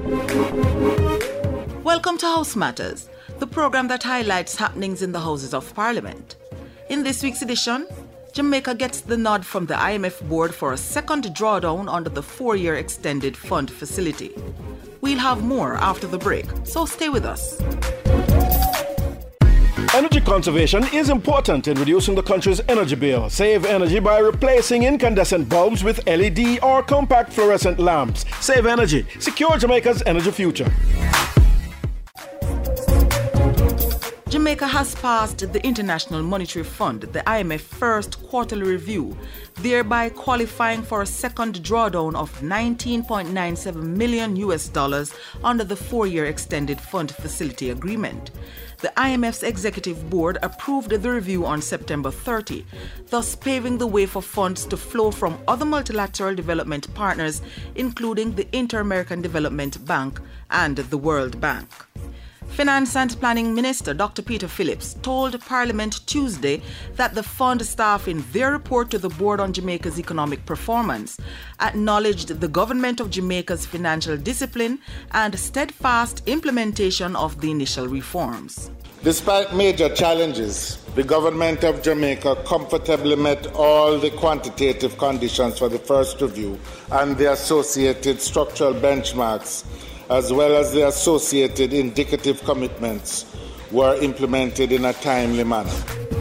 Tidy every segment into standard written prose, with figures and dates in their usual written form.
Welcome to House Matters, the program that highlights happenings in the Houses of Parliament. In this week's edition, Jamaica gets the nod from the IMF board for a second drawdown under the 4-year extended fund facility. We'll have more after the break, so stay with us. Energy conservation is important in reducing the country's energy bill. Save energy by replacing incandescent bulbs with LED or compact fluorescent lamps. Save energy. Secure Jamaica's energy future. Jamaica has passed the International Monetary Fund, the IMF first quarterly review, thereby qualifying for a second drawdown of $19.97 million under the 4-year extended fund facility agreement. The IMF's executive board approved the review on September 30, thus paving the way for funds to flow from other multilateral development partners, including the Inter-American Development Bank and the World Bank. Finance and Planning Minister Dr. Peter Phillips told Parliament Tuesday that the fund staff in their report to the board on Jamaica's economic performance acknowledged the government of Jamaica's financial discipline and steadfast implementation of the initial reforms. Despite major challenges, the government of Jamaica comfortably met all the quantitative conditions for the first review and the associated structural benchmarks, as well as the associated indicative commitments, were implemented in a timely manner.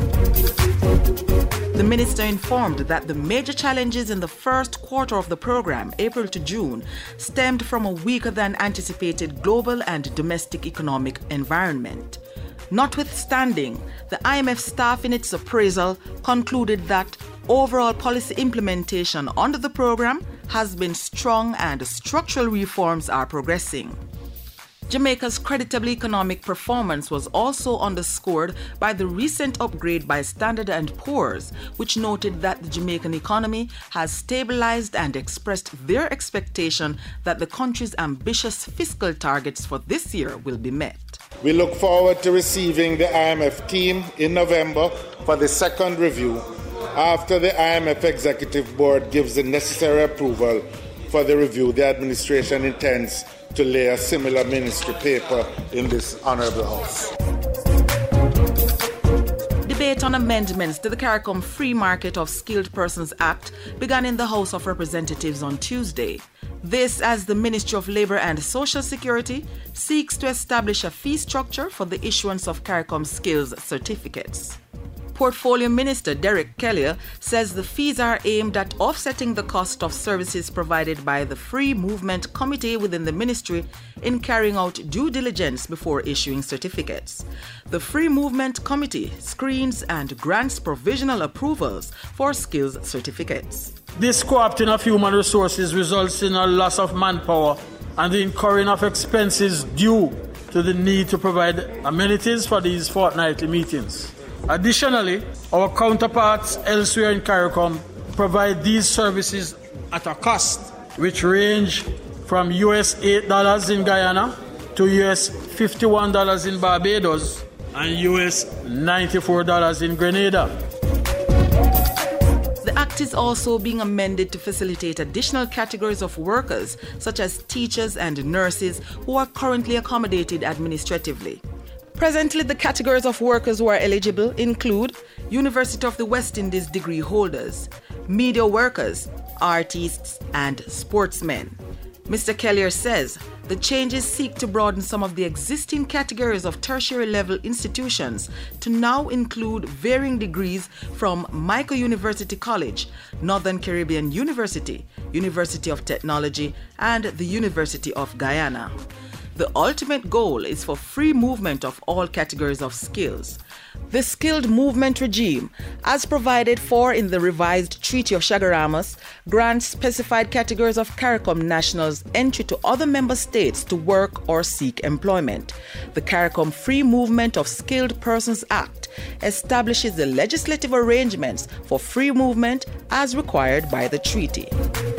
The minister informed that the major challenges in the first quarter of the program, April to June, stemmed from a weaker than anticipated global and domestic economic environment. Notwithstanding, the IMF staff in its appraisal concluded that overall policy implementation under the program has been strong and structural reforms are progressing. Jamaica's creditable economic performance was also underscored by the recent upgrade by Standard & Poor's, which noted that the Jamaican economy has stabilized and expressed their expectation that the country's ambitious fiscal targets for this year will be met. We look forward to receiving the IMF team in November for the second review, after the IMF Executive Board gives the necessary approval for the review. The administration intends to lay a similar ministry paper in this honourable House. Debate on amendments to the CARICOM Free Market of Skilled Persons Act began in the House of Representatives on Tuesday. This as the Ministry of Labour and Social Security seeks to establish a fee structure for the issuance of CARICOM skills certificates. Portfolio Minister Derek Kelly says the fees are aimed at offsetting the cost of services provided by the Free Movement Committee within the ministry in carrying out due diligence before issuing certificates. The Free Movement Committee screens and grants provisional approvals for skills certificates. This co-opting of human resources results in a loss of manpower and the incurring of expenses due to the need to provide amenities for these fortnightly meetings. Additionally, our counterparts elsewhere in CARICOM provide these services at a cost which range from US $8 in Guyana to US $51 in Barbados and US $94 in Grenada. The Act is also being amended to facilitate additional categories of workers, such as teachers and nurses, who are currently accommodated administratively. Presently, the categories of workers who are eligible include University of the West Indies degree holders, media workers, artists, and sportsmen. Mr. Kellier says the changes seek to broaden some of the existing categories of tertiary-level institutions to now include varying degrees from Mico University College, Northern Caribbean University, University of Technology, and the University of Guyana. The ultimate goal is for free movement of all categories of skills. The skilled movement regime, as provided for in the revised Treaty of Chaguaramas, grants specified categories of CARICOM nationals entry to other member states to work or seek employment. The CARICOM Free Movement of Skilled Persons Act establishes the legislative arrangements for free movement as required by the treaty.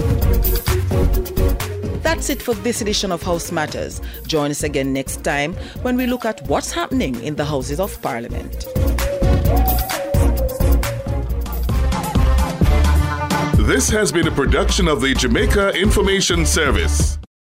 That's it for this edition of House Matters. Join us again next time when we look at what's happening in the Houses of Parliament. This has been a production of the Jamaica Information Service.